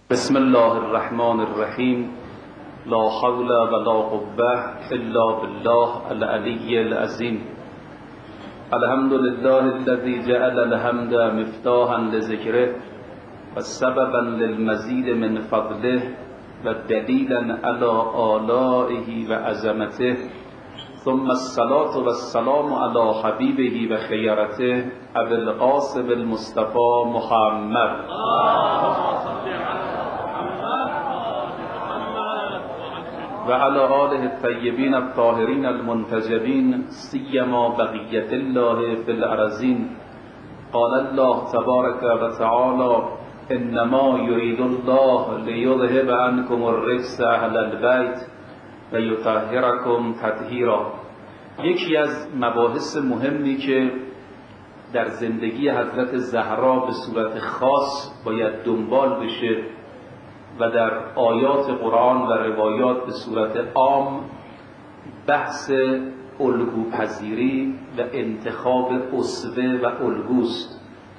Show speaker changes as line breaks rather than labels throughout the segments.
بسم الله الرحمن الرحیم. لا حول ولا قوة الا بالله العلی العظیم. الحمد لله الذي جعل الحمد مفتاحا لذکره و سببا للمزید من فضله و دلیلا على آلائه و عظمته. ثم الصلاة والسلام على حبیبه و خیرته ابی القاسم المصطفى محمد و علی آله الطیبین الطاهرین المنتجبین سیما بقیة الله فی الارضین. قال الله تبارک و تعالی انما یرید الله لیذهب عنکم الرجس اهل البیت و یطهرکم تطهیرا. یکی از مباحث مهمی که در زندگی حضرت زهرا به صورت خاص باید دنبال بشه و در آیات قرآن و روایات به صورت عام بحث الگوپذیری و انتخاب اسوه و الگوست.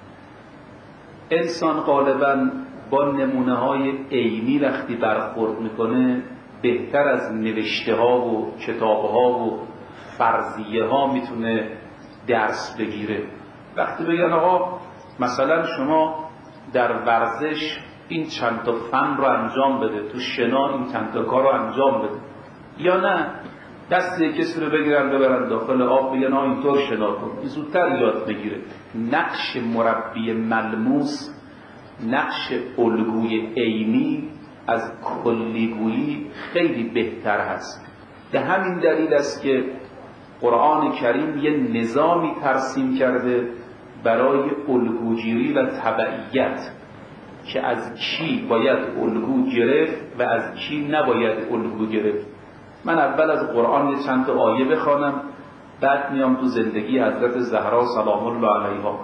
انسان غالباً با نمونه های عینی وقتی برخورد میکنه بهتر از نوشته ها و کتاب ها و فرضیه ها میتونه درس بگیره. وقتی بگن آقا مثلا شما در ورزش این چند تا فن رو انجام بده، تو شنا این چند تا کار رو انجام بده، یا نه دست کسی رو بگیرن ببرن داخل آب بگن اینطور شنا کن، این زودتر یاد بگیره. نقش مربی ملموس، نقش الگوی عینی از کلیگویی خیلی بهتر هست. به همین دلیل است که قرآن کریم یه نظامی ترسیم کرده برای الگوگیری و تبعیت که از کی باید الگو گرفت و از کی نباید الگو گرفت. من اول از قرآن یه چند تا آیه بخوانم، بعد میام تو زندگی حضرت زهرا سلام الله علیها.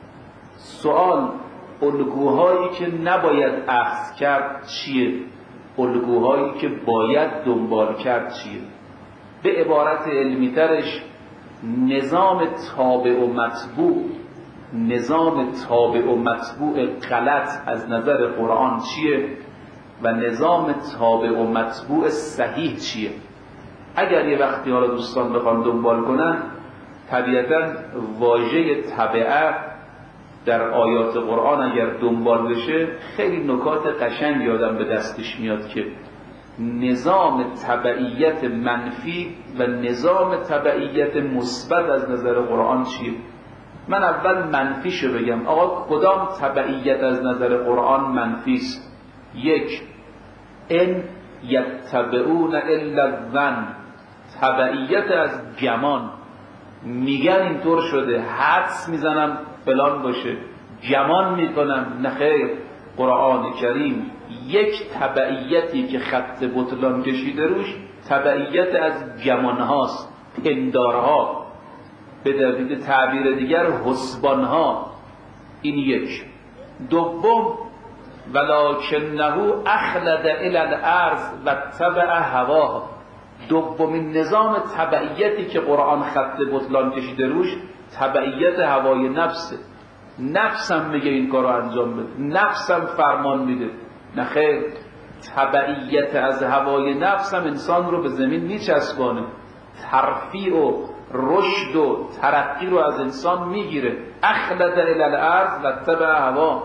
سوال: الگوهایی که نباید اخذ کرد چیه؟ الگوهایی که باید دنبال کرد چیه؟ به عبارت علمی ترش نظام تابع و مطبوع، نظام تابع و مطبوع غلط از نظر قرآن چیه و نظام تابع و مطبوع صحیح چیه؟ اگر یه وقتی حالا دوستان بخوان دنبال کنن، طبیعتا واژه تبعه در آیات قرآن اگر دنبال بشه خیلی نکات قشنگ آدم به دستش میاد که نظام تبعیت منفی و نظام تبعیت مثبت از نظر قرآن چیه. من اول منفیشو بگم. آقا کدام تبعیت از نظر قرآن منفیست؟ یک، ان یتبعون الا الظن، تبعیت از گمان. میگن اینطور شده، حدس میزنم فلان باشه، گمان میکنم. نه خیر، قرآن کریم یک تبعیتی که خط بطلان کشیده روش تبعیت از گمان هاست، پندارها، به دلیل تعبیر دیگر حسبانها. این یک. دوم، ولکنه اخلد الی الارض و تبع هواه. دومین نظام تبعیتی که قرآن خط بطلان کشیده روش تبعیت هوای نفسه. نفسم میگه این کار رو انجام بده، نفسم فرمان میده. نه خیر، تبعیت از هوای نفسم انسان رو به زمین میچسبانه، ترفیع و رشد و ترقی رو از انسان میگیره. اخلد الی الارض و تبع هوا.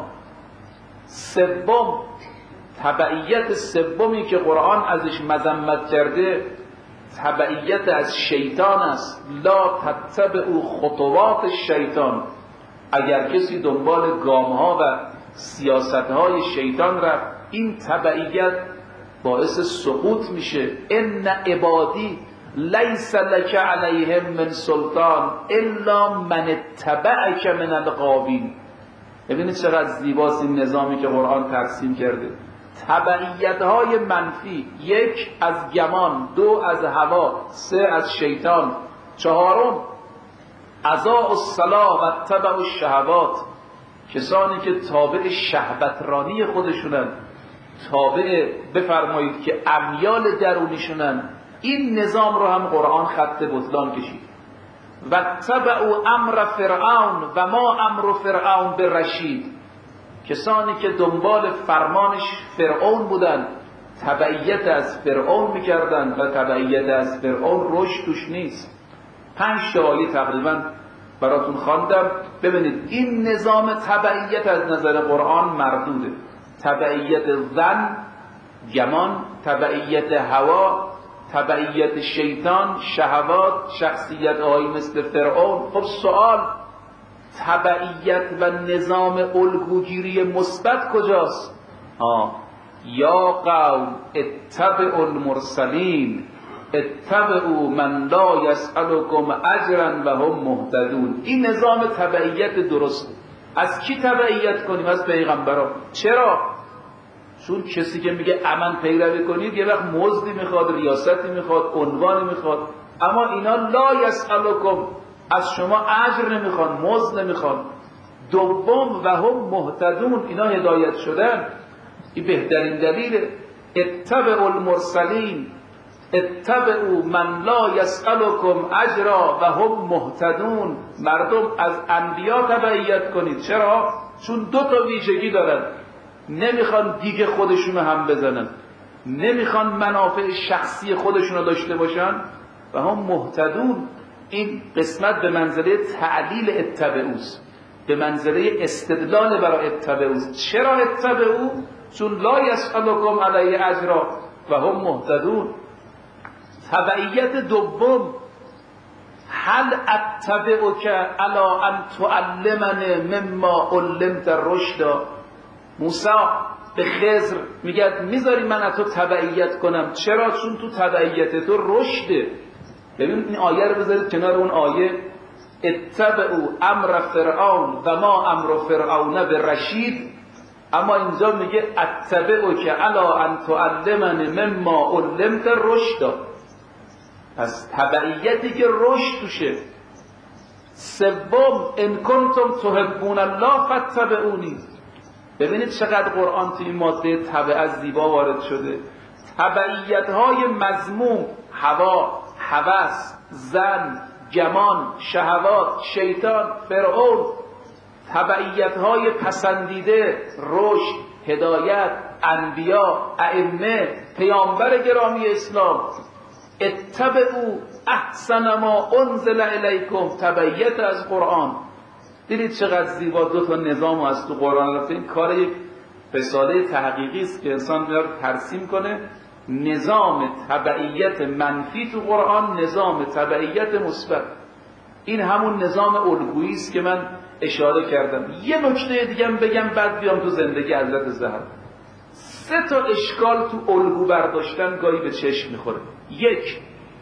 سوم، تبعیت سومی که قرآن ازش مذمت کرده تبعیت از شیطان است. لا تتبعوا خطوات الشیطان. اگر کسی دنبال گامها و سیاستهای شیطان رفت، این تبعیت باعث سقوط میشه. ان عبادی لیس لک علیهم من سلطان الا من اتبعک من الغاوین. ببینید چقدر زیباست این نظامی که قرآن ترسیم کرده. تبعیت‌های منفی: یک، از گمان، دو، از هوا، سه، از شیطان، چهارم، اضاعوا الصلاة و اتبعوا الشهوات. کسانی که تابع شهوترانی خودشونن، تابع بفرمایید که امیال درونیشونن، این نظام رو هم قرآن خط بطلان کشید. و اتبعوا امر فرعون و ما امر فرعون برشید. کسانی که دنبال فرمانش فرعون بودن، تبعیت از فرعون میکردن و تبعیت از فرعون رشد توش نیست. 5 آیه تقریبا براتون خواندم. ببینید این نظام تبعیت از نظر قرآن مردوده. تبعیت ظن، گمان، تبعیت هوا، تبعیت شیطان، شهوات، شخصیت هایی مثل فرعون. خب سوال، تبعیت و نظام الگوگیری مثبت کجاست؟ یا قوم اتبعوا المرسلین اتبعوا من لا یسألکم اجرا و هم مهتدون. این نظام تبعیت درست. از کی تبعیت کنیم؟ از پیغمبران. چرا؟ چون کسی که میگه امن پیروی کنید یه وقت مزدی میخواد، ریاستی میخواد، عنوانی میخواد، اما اینا لا یسألکم، از شما اجر نمیخوان، مزد نمیخوان. دوم و هم مهتدون، اینا هدایت شدن. این بهترین دلیل. اتبعوا المرسلین اتبعوا من لا یسألکم اجرا و هم مهتدون. مردم از انبیا تبعیت کنید. چرا؟ چون 2 ویژگی دارن. نمیخوان دیگه خودشونو هم بزنن، نمیخوان منافع شخصی خودشونو داشته باشن و هم مهتدون. این قسمت به منزله تعلیل اتبعوست، به منزله استدلال برای اتبعوست. چرا اتبعو؟ چون لا یسألکم علیه اجرا و هم مهتدون. تبعیت دوم، هل اتبعک علی ان تعلمنی مما علمت رشدا. موسی به خضر میگه میذاری من از تو تبعیت کنم. چرا؟ چون تو تبعیت تو رشده. ببین این آیه رو بذارید کنار اون آیه اتبعوا امر فرعون و ما امر فرعون برشید. اما اینجا میگه اتبعک علی ان تعلمنی مما علمت رشدا. پس تبعیتی که رشد توشه. سوم، ان کنتم تحبون الله فاتبعونی. ببینید چقدر قرآن توی این ماده تبع زیبا وارد شده. تبعیت‌های مذموم، هوا، هوس، زن، گمان، شهوات، شیطان، فرعون. تبعیت‌های پسندیده، رشد، هدایت، انبیا، ائمه، پیامبر گرامی اسلام. اتبعوا احسن ما انزل الیکم. تبعیت از قرآن. دیدید چقدر زیبا 2 نظام از تو قرآن رفته. این کار یک رساله تحقیقی است که انسان بیاد ترسیم کنه. نظام تبعیت منفی تو قرآن، نظام تبعیت مثبت. این همون نظام الگویی است که من اشاره کردم. یه نکته دیگه هم بگم بعد بیام تو زندگی حضرت زهرا. 3 اشکال تو الگو برداشتن گاهی به چشم میخوره. 1،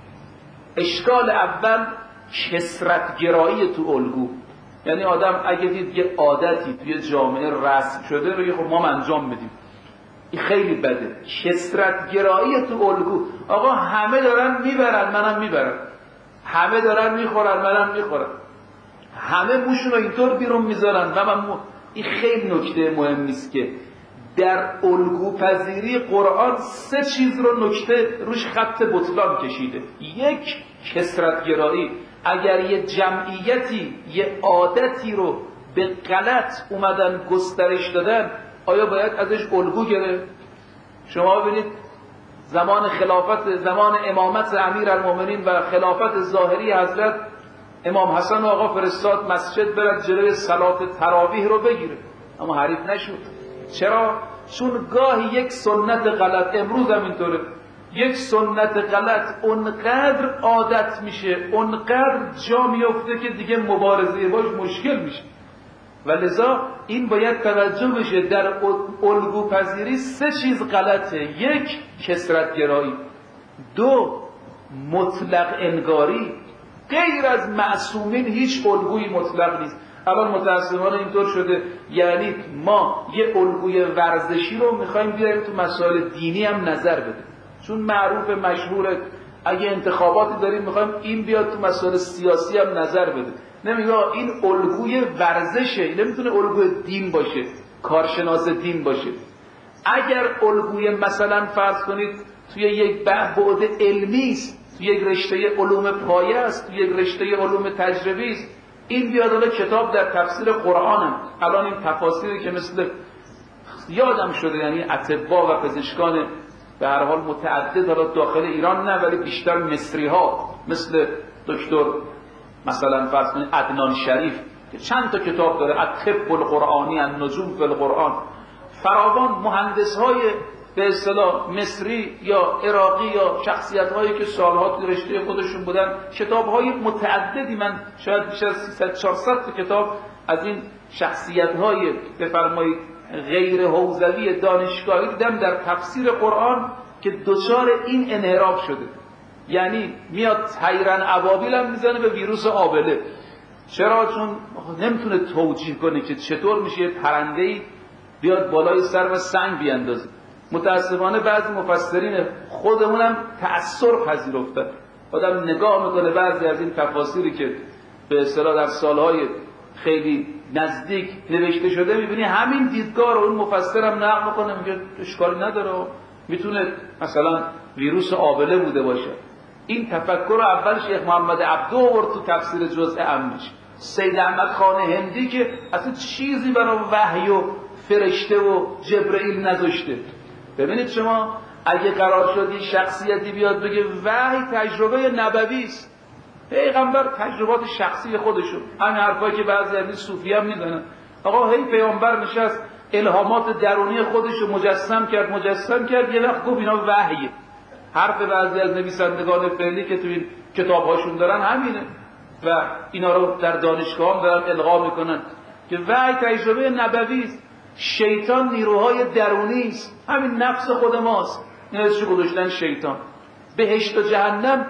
اشکال اول کثرت‌گرایی تو الگو. یعنی آدم اگه دید یه عادتی توی جامعه رسم شده رو خب ما انجام بدیم، این خیلی بده. کثرت‌گرایی تو الگو. آقا همه دارن میبرن منم میبرم، همه دارن میخورن منم میخورم، همه موشون رو اینطور بیرون میذارن و من این خیلی نکته مهمی است که در الگو پذیری قرآن 3 چیز رو نکته روش خط بطلان کشیده. 1، کثرت‌گرایی. اگر یه جمعیتی یه عادتی رو به غلط اومدن گسترش دادن، آیا باید ازش الگو گرفت؟ شما ببینید زمان خلافت، زمان امامت امیرالمومنین و خلافت ظاهری حضرت امام حسن آقا فرستاد مسجد برد جلوی صلات تراویح رو بگیره، اما حریف نشد. چرا؟ چون گاهی یک سنت غلط، امروز هم اینطوره، یک سنت غلط اونقدر عادت میشه، اونقدر جا میفته که دیگه مبارزه باش مشکل میشه. و لذا این باید توجه بشه. در الگو پذیری 3 چیز غلطه. 1، کثرت‌گرایی. 2، مطلق انگاری. غیر از معصومین هیچ الگویی مطلق نیست. الان متاسفانه اینطور شده، یعنی ما یه الگوی ورزشی رو میخوایم بیاریم تو مسائل دینی هم نظر بده، چون معروف مشهوره اگه انتخاباتی داریم میخوایم این بیاد تو مسائل سیاسی هم نظر بده. نمیگه این الگوی ورزشه، این نمیتونه الگوی دین باشه، کارشناس دین باشه. اگر الگوی مثلا فرض کنید توی یک بعد علمی است، توی یک رشته علوم پایه است، توی یک رشته علوم تجربی است، این بیاد. حالا کتاب در تفسیر قرآن هم الان این تفاسیری که مثل یادم شده، یعنی اطباء و پزشکان به هر حال متعدد، حالا داخل ایران نه ولی بیشتر مصری ها مثل دکتر مثلا فرض کنید عدنان شریف که چند تا کتاب داره، الطب القرآنی، النجوم فی القرآن، فراوان مهندس های به اصطلاح مصری یا عراقی یا شخصیت هایی که سالها تو رشته خودشون بودن، کتاب های متعددی، من شاید بیش از 300-400 کتاب از این شخصیت های بفرمایید غیر حوزوی دانشگاهی دیدم در تفسیر قرآن که دچار این انحراف شده. یعنی میاد طیرن ابابیل هم میزنه به ویروس آبله. چرا؟ چون نمیتونه توجیه کنه که چطور میشه یه پرنده‌ای بیاد بالای سر و سنگ بیاندازه. متاسفانه بعضی مفسرین خودمونم تأثر پذیرفتن. آدم نگاه میکنه بعضی از این تفاسیری که به اصطلاح در سالهای خیلی نزدیک نوشته شده، میبینی همین دیدگاه رو اون مفسرم نقل میکنه، میگه اشکالی نداره، میتونه مثلا ویروس آبله بوده باشه. این تفکر رو اول شیخ محمد عبدو آورد تو تفسیر جزء عامش. سید احمد خان هندی که اصلا چیزی برای وحی و فرشته و جبرئیل نذاشته. ببینید شما اگه قرار شد این شخصیتی بیاد بگه وحی تجربه نبوی است، پیغمبر تجربات شخصی خودشو، همین حرفایی که بعضی از این صوفی هم میزنن، آقا هی پیامبر نشست الهامات درونی خودشو مجسم کرد یه وقت گفت اینا وحیه. حرف بعضی از نویسندگان فعلی که تو این کتاب‌هاشون دارن همینه و اینا رو در دانشگاه هم دارن القا میکنن که وحی تجربه نبوی است. شیطان نیروهای درونی است، همین نفس خود ماست، اینا ازشو گذاشتن شیطان. بهشت و جهنم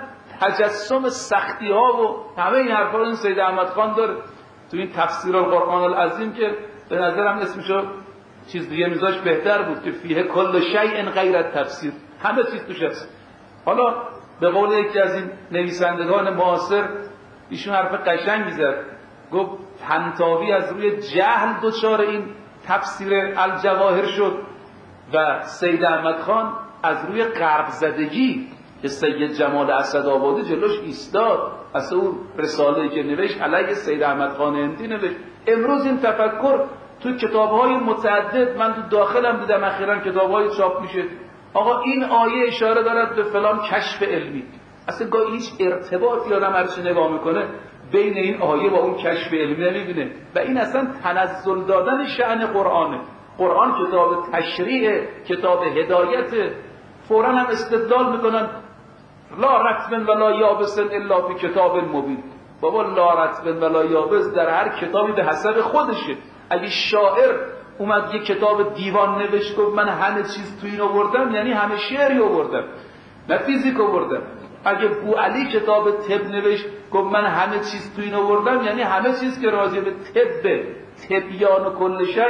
تجسم سختی ها و همه این حرفا رو این سید احمد خان داره تو این تفسیر القرآن العظیم که به نظرم اسمشو چیز دیگه میذاش بهتر بود که فیه کل شیء غیر تفسیر، همه چیز توش هست. حالا به قول یکی از این نویسندگان معاصر، ایشون حرف قشنگی زد، گفت طنطاوی از روی جهل دچار این تفسیر الجواهر شد و سید احمد خان از روی غرب زدگی که سید جمال اسدآبادی جلوش ایستاد، اصلا اون رساله‌ای که نوشت علیه سید احمد خان هندی نوشت. امروز این تفکر تو کتاب‌های متعدد، من تو داخلم دیدم اخیراً کتاب‌های چاپ میشه، آقا این آیه اشاره دارد به فلان کشف علمی. اصلا گاهی هیچ ارتباطی آدم هرچی نگاه میکنه بین این آیه با اون کشف علمی نمیبینه و این اصلا تنزل دادن شأن قرآنه. قرآن کتاب تشریع، کتاب هدایت. فوراً هم استدلال میکنن لا رطب ولا یابس الا فی کتاب مبین. بابا لا رطب ولا یابس در هر کتابی به حسب خودشه. اگه شاعر اومد یه کتاب دیوان نوشت گفت من همه چیز تو این آوردم، یعنی همه شعری آوردم، نه فیزیک آوردم. اگه بوعلی کتاب طب نوشت گفت من همه چیز تو این آوردم، یعنی همه چیز که راجع به طبیان و کل شی.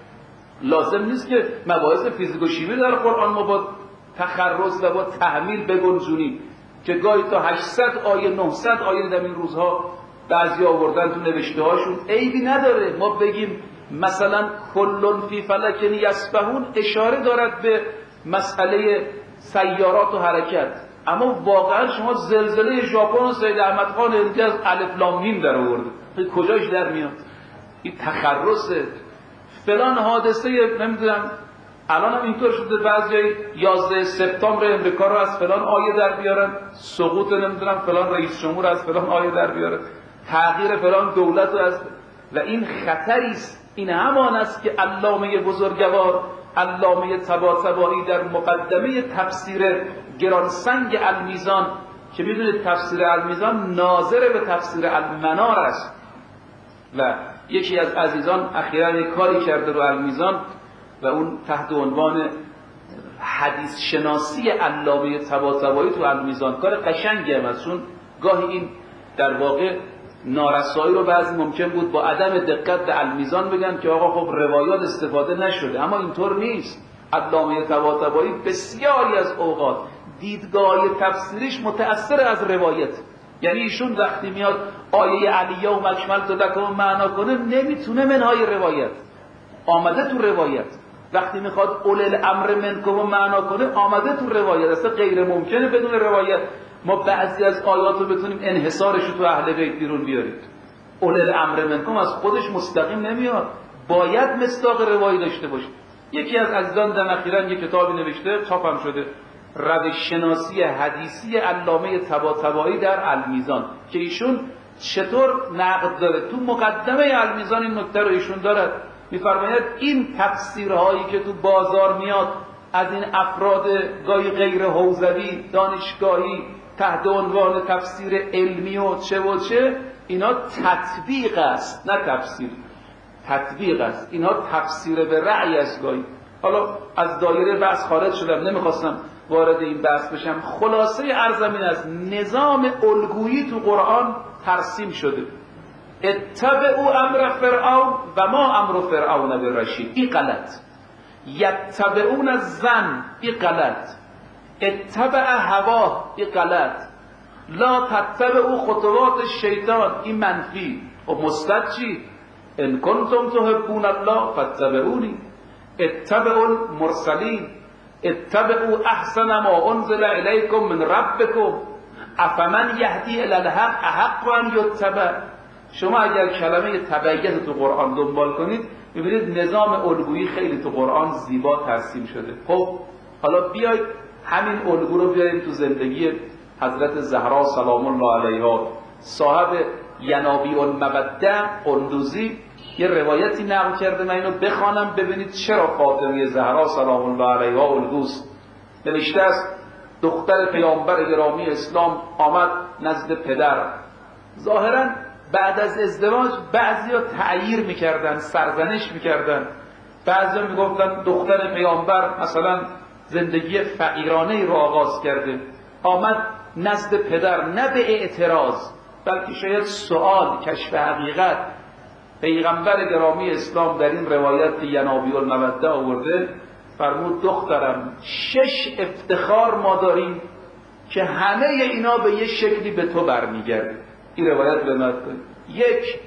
لازم نیست که مباحث فیزیک و شیمی در قرآن ما با تخرص و با تحمیل بگنجونیم که گاهی تا 800 آیه 900 آیه در این روزها بعضی آوردن تو نوشته هاشون. عیبی نداره ما بگیم مثلا کلون فی فلک یسبحون اشاره دارد به مسئله سیارات و حرکت، اما واقعا شما زلزله ژاپن و سید احمد خان هندی از الف لام میم در آورده، کجاش در میاد؟ این تخرصه. فلان حادثه نمیدونم الان هم اینطور شده بعضی 11 سپتامبر امریکا رو از فلان آیه در بیارن، سقوط نمیدونم فلان رئیس جمهور از فلان آیه در بیارن، تغییر فلان دولت رو از، و این خطری است. این همان است که علامه بزرگوار علامه طباطبایی در مقدمه تفسیر گرانسنگ المیزان که میدونید تفسیر المیزان ناظر به تفسیر المنار است و یکی از عزیزان اخیراً یک کاری کرده رو المیزان و اون تحت عنوان حدیث شناسی علامه طباطبایی تو المیزان، کار قشنگی هم است، چون گاهی این در واقع نارسایی رو بعضی ممکن بود با عدم دقت به المیزان بگن که آقا خب روایات استفاده نشده، اما اینطور نیست. علامه طباطبایی بسیاری از اوقات دیدگاه تفسیریش متأثر از روایت، یعنی ایشون وقتی میاد آیه علیه و مکملت لکم معنا کنه نمیتونه منهای روایت، آمده تو روایت. وقتی میخواد اول الامر منکم معنا کنه آمده تو روایت، اصلا غیر ممکنه بدون روایت ما بعضی از آیات رو بتونیم انحصارش رو تو اهل بیت بیرون بیاریم. اول الامر منکم از خودش مستقیم نمیاد، باید مصداق روایی داشته باشه. یکی از عزیزان در اخیراً یک کتابی نوشته، چاپم شده، روش شناسی حدیثی علامه طباطبایی در المیزان، که ایشون چطور نقد داره. تو مقدمه المیزان این نکته رو ایشون دارد، میفرماید این تفسیرهایی که تو بازار میاد از این افراد گاهی غیر حوزوی دانشگاهی تحت عنوان تفسیر علمی و چه اینا تطبیق است، نه تفسیر. تطبیق است، اینا تفسیر به رأی است گاهی. حالا از دایره بحث خارج شدم، نمیخواستم وارد این بحث بشم. خلاصه عرضم این است، نظام الگویی تو قرآن ترسیم شده. اتبعوا امر فرعون و ما امر فرعون برشید، این غلط. یتبعون الظن، این غلط. اتبع هواه، این غلط. لا تتبعوا خطوات الشیطان، این منفی. و مثبت چی؟ ان کنتم تحبون الله فاتبعونی. اتبعوا المرسلین، اتبعوا احسن ما انزل الیکم من ربکم افمن یهدی الی الحق احق ان یتبع. شما اگر کلمه تبعیت تو قرآن دنبال کنید میبینید نظام الگویی خیلی تو قرآن زیبا ترسیم شده. خب حالا بیاید همین الگو رو بیاریم تو زندگی حضرت زهرا سلام الله علیها. صاحب ینابیع المبدع قندوزی یه روایتی نقل کرده، من اینو بخوانم ببینید چرا فاطمه زهرا سلام الله علیها الگوست. نوشته است دختر پیامبر گرامی اسلام آمد نزد پدر. ظاهرا بعد از ازدواج بعضیا تعییر میکردن، سرزنش میکردن. بعضیا میگفتن دختر پیامبر مثلا زندگی فقیرانه رو آغاز کرده، آمد نزد پدر، نه به اعتراض بلکه شاید سوال، کشف حقیقت. پیغمبر گرامی اسلام در این روایت که ینابیع المودع آورده فرمود دخترم 6 افتخار ما داریم که همه اینا به یه شکلی به تو برمیگرده. این روایت به نقل کنید. 1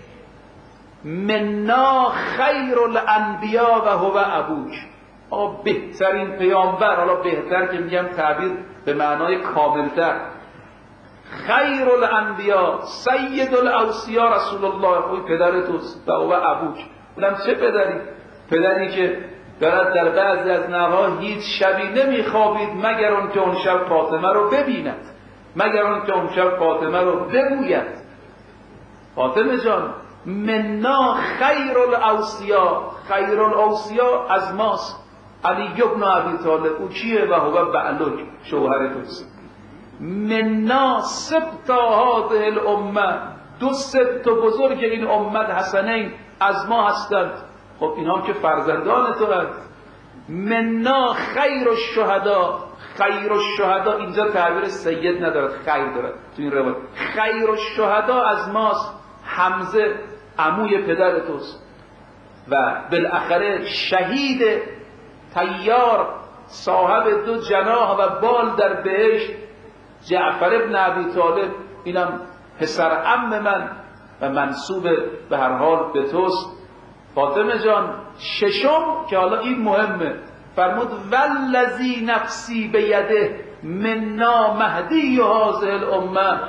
منا خیر الانبیا و هو ابوک. بهترین پیامبر، حالا بهتر که میگم تعبیر به معنای کاملتر، خیر الانبیا سید الاوصیا رسول الله، اوی پدر توست و هو ابوک. اونم چه پدری؟ پدری که دارد در بعضی از نواها هیچ شبی نمیخوابید مگر اون که اون شب فاطمه رو ببیند، مگر اون که اون شب فاطمه رو بگوید. فاطمه جان منا خیر الاوصیا، خیر الاوصیا از ماست. علی ابن ابی طالب، او کیه؟ و هو بعلک، شوهر توست. منا سبط هذه الامه، 2 سبط بزرگ این امت حسنین از ما هستند. خب اینا که فرزندان تو هست. منا خیر الشهدا، خیر الشهدا اینجا تعبیر سید ندارد، خیر دارد تو این روایت. خیر الشهدا از ماست، حمزه عموی پدر توست. و بالاخره شهید طیار صاحب 2 جناح و بال در بهشت جعفر ابن ابی طالب، اینم پسر عم من و منسوب به هر حال به توست. فاطمه جان 6 که حالا این مهمه، فرمود والذی نفسی بیده منا مهدی هذه الامه.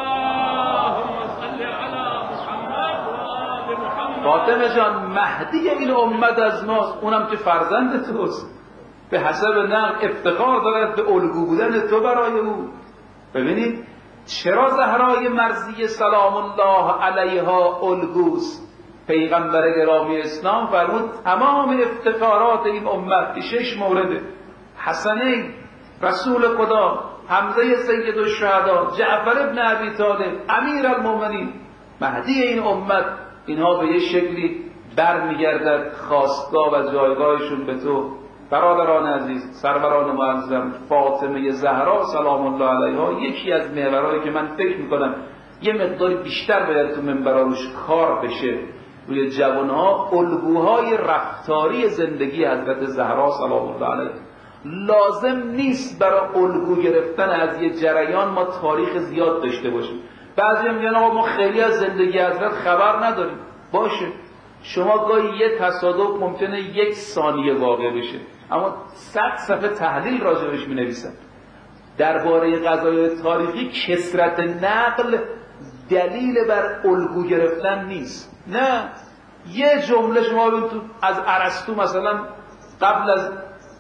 فاطمه جان مهدی این امت از ماست، اونم که فرزند توست. به حسب نقل افتخار دارد به الگو بودن تو برای او. ببینید چرا زهرای مرضیه سلام الله علیها الگوست. پیغمبر گرامی اسلام فرمود تمام افتخارات این امت که 6 مورده، حسنین رسول خدا، حمزه سید الشهدا، جعفر ابن ابی طالب امیر المؤمنین، مهدی این امت، اینها به یه شکلی برمیگردد خواستگاه و جایگاهشون به تو. برادران عزیز، سروران معظم، فاطمه زهرا سلام الله علیها یکی از محورهایی که من فکر میکنم یه مقداری بیشتر باید تو منبرها روش کار بشه، روی جوانها، الگوهای رفتاری زندگی حضرت زهرا سلام الله علیها. لازم نیست برای الگو گرفتن از یه جریان ما تاریخ زیاد داشته باشیم. بعضی میگن آقا ما خیلی از زندگی حضرت خبر نداریم. باشه، شما گاهی یه تصادف ممکنه 1 ثانیه واقع بشه، اما 100 صفحه تحلیل راجبش می نویسن. درباره قضایای تاریخی کثرت نقل دلیل بر الگو گرفتن نیست. نه، یه جمله شما ببین تو از ارسطو مثلا قبل از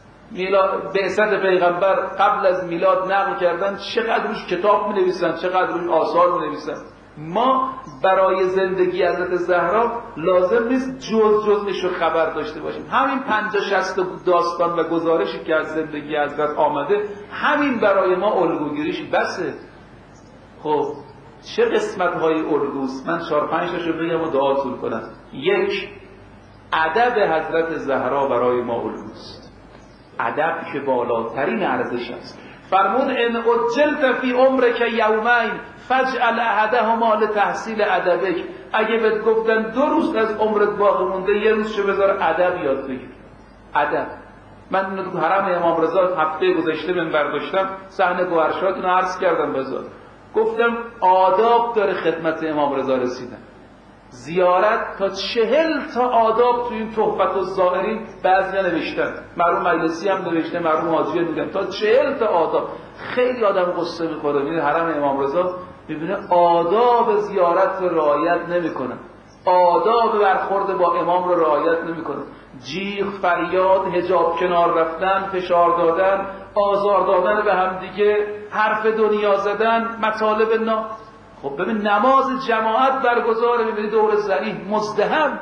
بعثت پیغمبر قبل از میلاد نقل کردن، چقدر روش کتاب می نویسن، چقدر روش آثار می نویسن. ما برای زندگی حضرت زهرا لازم نیست جزش رو خبر داشته باشیم. همین 50-60 داستان و گزارشی که از زندگی حضرت آمده، همین برای ما الگوگیریش بسه. خب چه قسمت های الگوست؟ من 4-5 تاشو بگم و دعاتون کنم. 1. ادب حضرت زهرا برای ما الگوست، ادب که بالاترین ارزش است. فرمود ان اجلت فی عمرک یومین فاجعل احدهما لتحصیل ادبک. اگه بهت گفتن 2 روز از عمرت باقی مونده، 1 روزشو بذار ادب یاد بگیر. ادب. من تو حرم امام رضا هفته گذشته منبر داشتم، صحنه گوهرشاد رو عرض کردم بذار. گفتم آداب داره خدمت امام رضا رسیدن. زیارت تا 40 تا آداب تو این تحفت الزائرین بعضیا نوشتن، مرحوم مجلسی هم نوشته، مرحوم حاجی میگن تا 40 تا آداب. خیلی آدم قصه میخوره میره حرم امام رضا میبینه آداب زیارت رو رعایت نمیکنن، آداب برخورد با امام رو رعایت نمیکنن. جیغ، فریاد، حجاب کنار رفتن، فشار دادن، آزار دادن به هم دیگه، حرف دنیا زدن، مطالب خب ببین نماز جماعت برگزاره، میبینی دور ضریح مزدحم.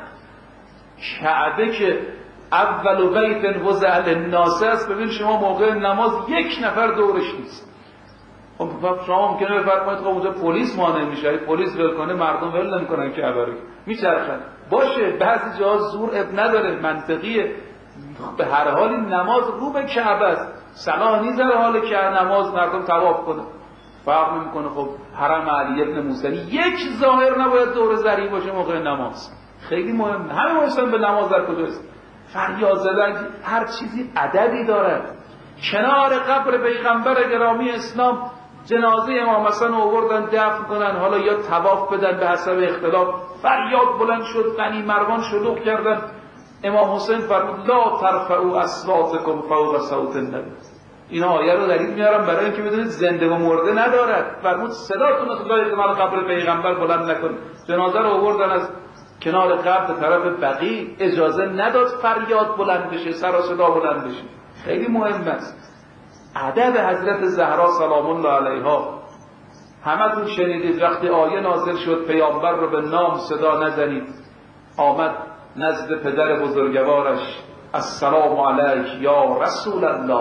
کعبه که اول بیت وضع للناس است، ببین شما موقع نماز 1 نفر دورش نیست. خب شما ممکنه بفرمایید خب اونجا پلیس مانع میشه، پلیس ول کنه مردم ول نمیکنن کعبه رو، میچرخن. باشه بعضی جاها زور اب نداره، منطقیه. به هر حال نماز رو به کعبه است، صلاح نیست در حال که نماز مردم طواف کنه، فرق نمیکنه. خب حرم علی ابن موسی 1 ظاهر نباید دور ذریع باشه موقع نماز، خیلی مهمه. همه واسطن به نماز در کجاست؟ فریاد زدن، هر چیزی ادبی داره. کنار قبر پیغمبر گرامی اسلام جنازه امام حسن آوردن دفن کنن، حالا یا طواف بدن به حسب اختلاف. فریاد بلند شد، بنی مروان شلوغ کردن. امام حسین فرمود لا ترفعوا اصواتکم فوق صوت النبی. این آیه رو دلیل میارم برای اینکه بدونید زنده و مرده ندارد. فرمود صداتون از احتمال قبر پیغمبر بلند نکن. جنازه رو آوردن از کنار قبر به طرف بقیع، اجازه نداد فریاد بلند بشه، سر و صدا بلند بشه. خیلی مهم است ادب حضرت زهرا سلام الله علیها. همتون شنیدید وقتی آیه نازل شد پیامبر رو به نام صدا نزنید، آمد نزد پدر بزرگوارش السلام علیک یا رسول الله.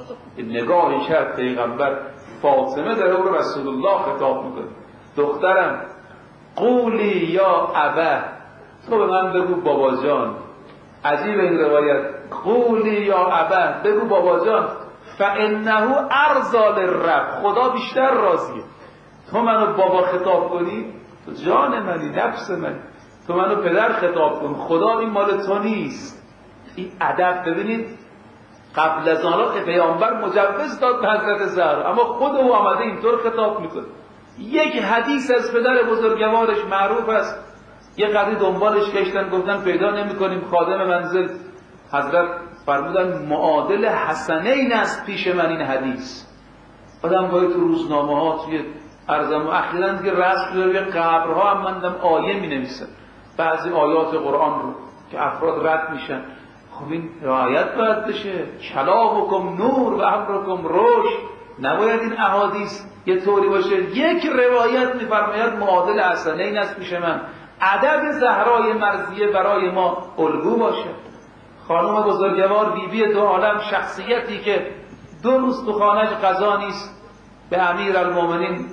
نگاهی کرد پیغمبر، فاطمه داره او رو رسول الله خطاب میکنه. دخترم قولی یا ابا، تو به من بگو بابا جان. عجیب این روایت، قولی یا ابا، بگو بابا جان. فانه ارضی للرب، خدا بیشتر راضیه. تو منو بابا خطاب کنی، تو جان منی، نفس منی. تو منو پدر خطاب کن، خدا این مال تو نیست. این ادب ببینید، قبل از آن پیامبر مجوز داد به حضرت زهرا، اما خود او آمده اینطور خطاب میکنه. یک حدیث از پدر بزرگوارش معروف است، یه قضیه دنبالش گشتن گفتن پیدا نمی‌کنیم، خادم منزل حضرت فرمودن معادل حسنین است پیش من این حدیث. آدم باید تو روزنامه ها توی ارزم اخیراً دیگه رسم شده روی قبرها هم مندم آیه می‌نویسن، بعضی آیات قرآن رو که افراد رد میشن. خب این رعایت باید بشه. کلامکم نور و امرکم رشد. نباید این احادیث یه طوری باشه. یک روایت می‌فرماید معادل حسنین است پیش من. ادب زهرای مرضیه برای ما الگو باشه. خانم بزرگوار بیبی دو عالم، شخصیتی که 2 روز تو خانه‌اش غذا نیست، به امیرالمومنین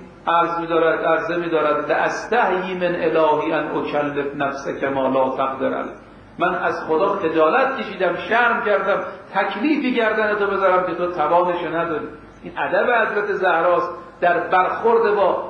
عرضه می‌دارد لاستحیی من الهی ان اکلف نفسک ما لا تقدر علیه. من از خدا خجالت کشیدم، شرم کردم تکلیفی گردنتو بذارم که تو توانش نداری. این ادب حضرت زهراست در برخورد با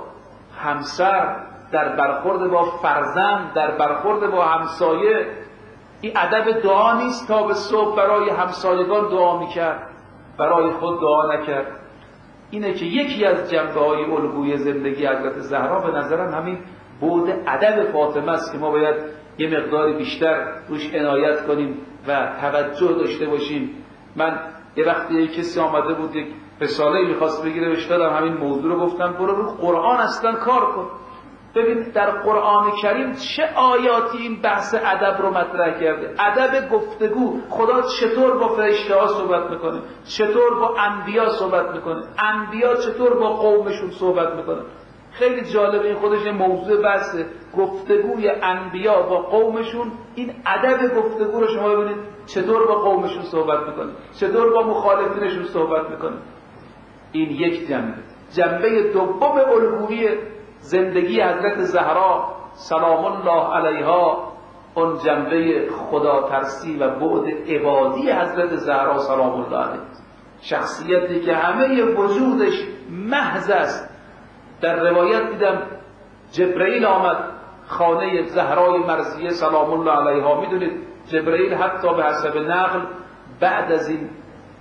همسر، در برخورد با فرزند، در برخورد با همسایه. این ادب دعا نیست تا به صبح برای همسایگان دعا میکرد، برای خود دعا نکرد. اینه که یکی از جنبه‌های الگوی زندگی حضرت زهرا به نظرم همین بعد ادب فاطمه است که ما باید یه مقداری بیشتر روش عنایت کنیم و توجه داشته باشیم. من یه وقتی کسی آمده بود یک رساله میخواست بگیره، بهش دادم همین موضوع رو، گفتم برو رو قرآن اصلا کار کن. ببین در قرآن کریم چه آیاتی این بحث ادب رو مطرح کرده. ادب گفتگو، خدا چطور با فرشته ها صحبت میکنه، چطور با انبیا صحبت میکنه، انبیا چطور با قومشون صحبت میکنه. خیلی جالبه، این خودش موضوع بحثه، گفتگوی انبیا با قومشون. این ادب گفتگو رو شما ببینید چطور با قومشون صحبت میکنه، چطور با مخالفینشون صحبت میکنه. این یک جنبه دوم الگویی زندگی حضرت زهرا سلام الله علیها، اون جنبه خدا ترسی و بعد عبادی حضرت زهرا سلام الله علیها، شخصیتی که همه وجودش محض است. در روایت دیدم جبرئیل آمد خانه زهرای مرضیه سلام الله علیها. میدونید جبرئیل حتی به حسب نقل بعد از این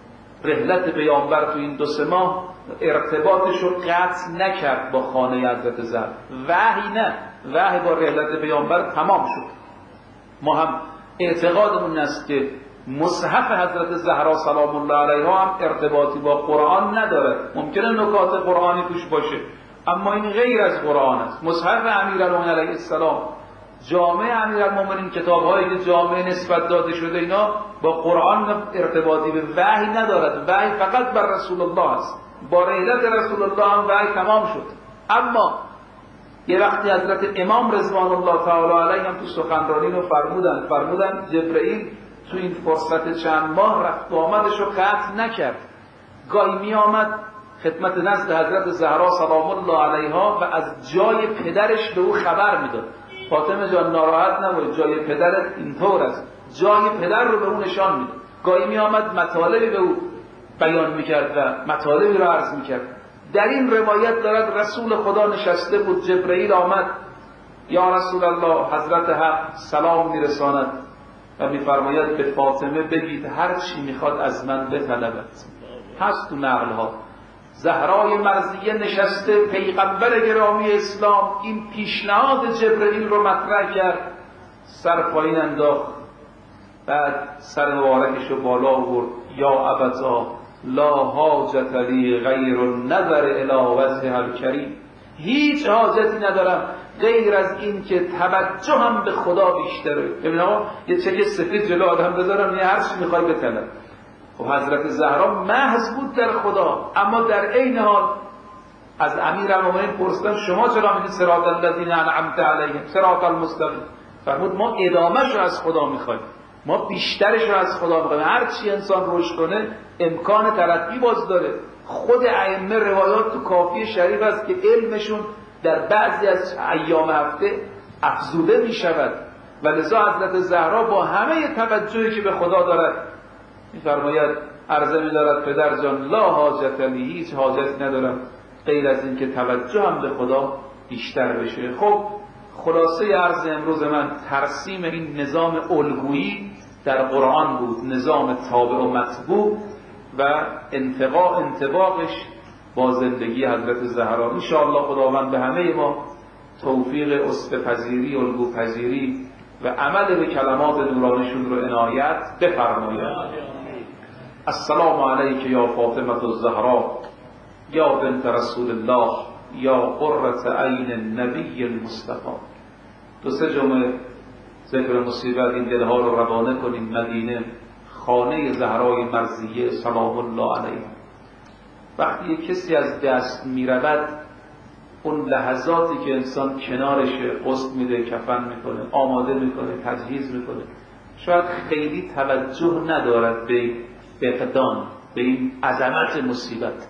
رحلت پیامبر تو این 2-3 ماه ارتباطش رو قطع نکرد با خانه حضرت زهرا. وحی نه، وحی با رحلت پیامبر تمام شد. ما هم اعتقادمون است که مصحف حضرت زهرا سلام الله علیها هم ارتباطی با قرآن نداره. ممکنه نکات قرآنی توش باشه، اما این غیر از قرآن است. مصحف امیرالمومنین علیه السلام، جامعه امیرالمومنین، کتاب‌هایی که جامعه نسبت داده شده، اینا با قرآن ارتباطی به وحی ندارد. وحی فقط بر رسول الله است. با رحلت رسول الله هم وحی تمام شد. اما یه وقتی حضرت امام رضوان الله تعالی علیه هم تو سخنرانی رو فرمودن جبرئیل تو این فرصت چند ماه رفت و آمدش رو قطع نکرد. گاهی می آمد خدمت نزد حضرت زهرا سلام الله علیها و از جای پدرش به او خبر میداد. فاطمه جان ناراحت نباش، جای پدرت اینطور است. جای پدر رو به او نشان میداد. گاهی می آمد مطالبی به او بیان میکرد و مطالبی رو عرض میکرد. در این روایت دارد رسول خدا نشسته بود، جبرئیل آمد، یا رسول الله، حضرت حق سلام میرساند و میفرماید به فاطمه بگید هر چی میخواد از من بطلبد. هست تو نقل ها زهرای مرضیه نشسته، پیغمبر گرامی اسلام این پیشنهاد جبرئیل رو مطرح کرد، سر پایین انداخت، بعد سر مبارکش رو بالا آورد، یا ابتا لا حاجت لی غیر النظر الی وجه الکریم، هیچ حاجتی ندارم غیر از این که توجهم به خدا بیشتره. ببین آقا یه چک سفید جلو آدم بذارم، یه هر چی میخوای بطلب. خب حضرت زهرا محض بود در خدا، اما در عین حال از امیرالمومنین پرسیدن شما چرا میگید صراط الذین انعمت علیهم صراط المستقیم؟ فرمود ما ادامهش رو از خدا میخوایم، ما بیشترش رو از خدا میخوایم. هر چی انسان رشد کنه امکان ترقی باز داره. خود ائمه روایات تو کافی شریف است که علمشون در بعضی از ایام هفته افزوده میشود و لذا حضرت زهرا با همه توجهی که به خدا دارد میفرماید، عرضه می‌دارد پدر جان لا حاجت لی، هیچ حاجت ندارم غیر از این که توجهم به خدا بیشتر بشه. خب خلاصه عرض امروز من ترسیم این نظام الگویی در قرآن بود، نظام تابع و متبوع و انطباقش با زندگی حضرت زهرا. ان شاء الله خداوند به همه ما توفیق اسوه‌پذیری، الگوپذیری و عمل به کلمات نورانیشون رو عنایت بفرماید. السلام علیک یا فاطمه الزهرا یا بنت رسول الله یا قرة عین النبی المصطفى. 2-3 جمله ذکر مصیبت این دلها رو روانه کنیم. مدینه، خانه زهرای مرضیه سلام الله علیها. وقتی کسی از دست میرود، اون لحظاتی که انسان کنارش غسل میده، کفن میکنه، آماده میکنه، تجهیز میکنه، شاید خیلی توجه ندارد به فقدان، به این عظمت مصیبت.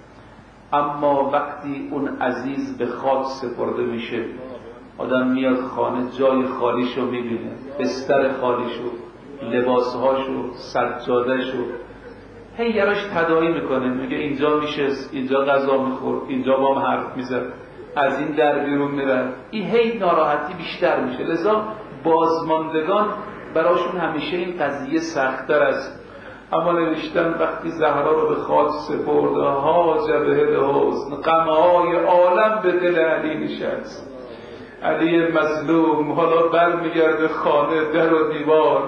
اما وقتی اون عزیز به خاک سپرده میشه، آدم میاد خانه، جای خالیشو میبینه، بستر خالیشو، لباسهاشو، سجادهشو، هی یراش تداعی میکنه، میگه اینجا میشه، اینجا غذا میخور، اینجا با هم حرف میزد، از این در بیرون میره. این هی ناراحتی بیشتر میشه. لذا بازماندگان براشون همیشه این قضیه سخت‌تر است. اما نوشتن وقتی زهرا رو به خاک سپرد، ها جبهه حزن، غم‌های عالم به دل علی نشست. علی مظلوم حالا برمیگرده خانه، در و دیوار،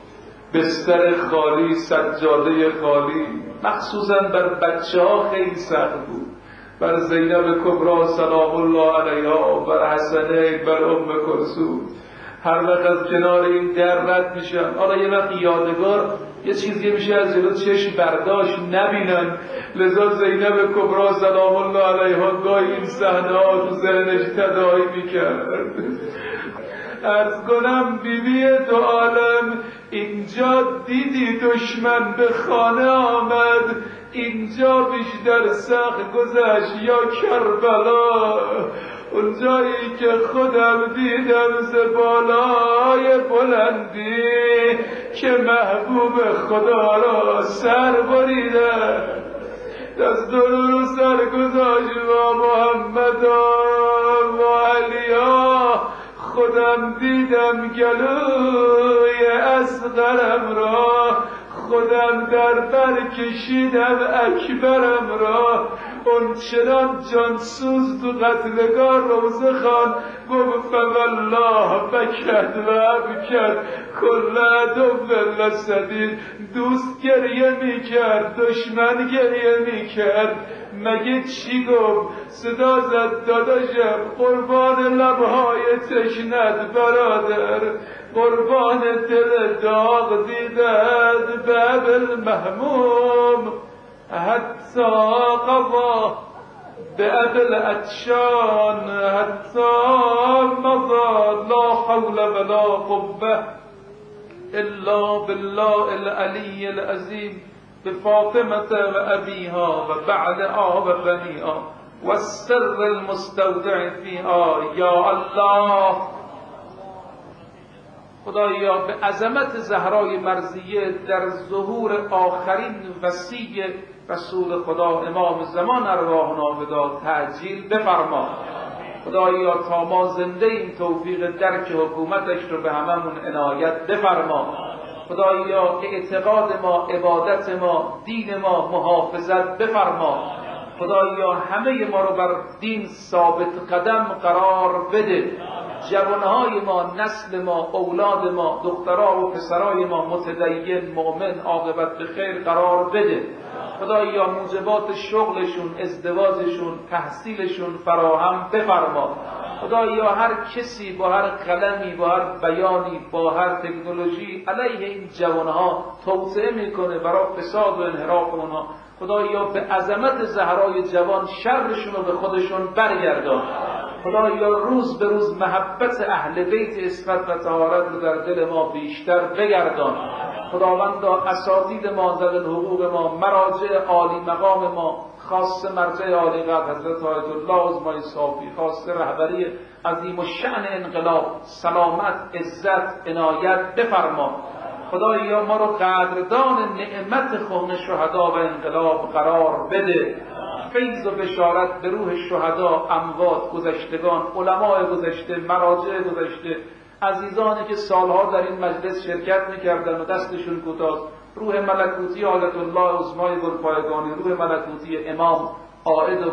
بستر خالی، سجاده خالی. مخصوصا بر بچه ها خیلی سخت بود. بر زینب کبری سلام الله علیها، بر حسنین، بر ام کلثوم. هر وقت از کنار این در رد میشن، حالا یه وقت یادگار یه چیزی میشه از جلو چشم برداشت نبینن، لذا زینب کبری سلام الله علیها گاهی این صحنه ها تو ذهنش تداعی میکرد. عرض کنم بیبی دو عالم، اینجا دیدی دشمن به خانه آمد، اینجا بیشتر سخت گذشت یا کربلا، اونجایی که خودم دیدم ز بالای بلندی که محبوب خدا را سر بریده، دست رو سر گذاشت با محمد و علیا، خودم دیدم گلوی اصغرم را، خودم در بر کشیدم اکبرم را، اون چنان جانسوز تو قتلگاه روزه خان گفت والله بکت و ابکت کل عدو لسدید، دوست گریه میکرد دشمن گریه میکرد، مگه چی گفت؟ صدا زد داداشم قربان لبهای تشنت برادر، قربان دل داغ دیدد باب المهموم، حتی قضا بأب العطشان حتی مضى، لا حول ولا قوة الا بالله العلی العظیم، بفاطمة وأبيها وبعدها وبنيها والسر المستودع فيها. یا الله، خدایا به عظمت زهرای مرضیه در ظهور آخرین وصی رسول خدا امام زمان ارواحنا بداد تعجیل بفرما. خدایا تا ما زنده این توفیق درک حکومتش رو به هممون عنایت بفرما. خدایا اعتقاد ما، عبادت ما، دین ما محافظت بفرما. خدایا همه ما رو بر دین ثابت قدم قرار بده. جوانهای ما، نسل ما، اولاد ما، دخترها و پسرای ما متدین، مؤمن، عاقبت به خیر قرار بده. خدایا موجبات شغلشون، ازدواجشون، تحصیلشون فراهم بفرما. خدایا هر کسی با هر قلمی، با هر بیانی، با هر تکنولوژی علیه این جوانها توطئه میکنه برای فساد و انحراف اونها، خدایا به عظمت زهرای جوان شرشون رو به خودشون برگردان. خدایا روز به روز محبت اهل بیت عصمت و طهارت رو در دل ما بیشتر بگردان. خداوندا اساتید ما، ذوی حقوق ما، مراجع عالی مقام ما، خاص مرجع عالی قدر حضرت آیت الله عظمای صافی، خاص رهبری عظیم الشأن انقلاب، سلامت، عزت، عنایت بفرما. خدایا ما رو قدردان نعمت خون شهدا و انقلاب قرار بده. فیض و بشارت به روح شهدا، اموات، گذشتگان، علماء گذشته، مراجع گذشته، عزیزانی که سالها در این مجلس شرکت میکردن و دستشون کوتاه، روح ملکوتی آیت الله عظمای گلپایگانی، روح ملکوتی امام عائد و